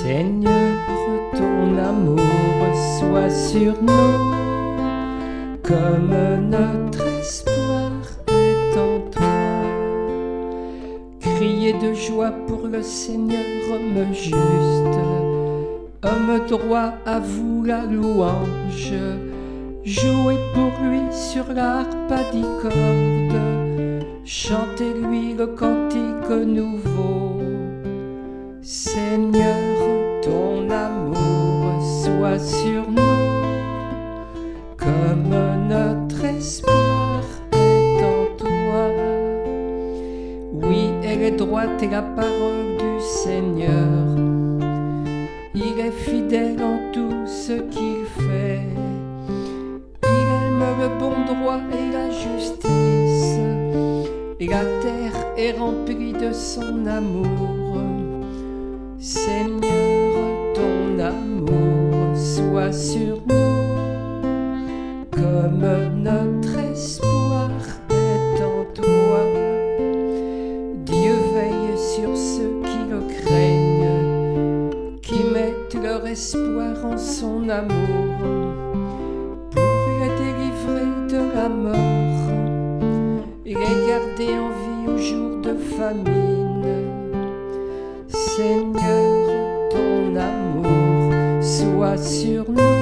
Seigneur, ton amour soit sur nous, comme notre espoir est en toi. Criez de joie pour le Seigneur, homme juste, homme droit, à vous la louange. Jouez pour lui sur la harpe à 10 cordes, chantez-lui le cantique nouveau. Seigneur, ton amour soit sur nous, comme notre espoir est en toi. Oui, elle est droite et la parole du Seigneur, il est fidèle en tout ce qu'il fait. Il aime le bon droit et la justice, et la terre est remplie de son amour. Seigneur, ton amour soit sur nous, comme notre espoir est en toi. Dieu veille sur ceux qui le craignent, qui mettent leur espoir en son amour, pour les délivrer de la mort et les garder en vie au jour de famine. Seigneur, ton amour soit sur nous,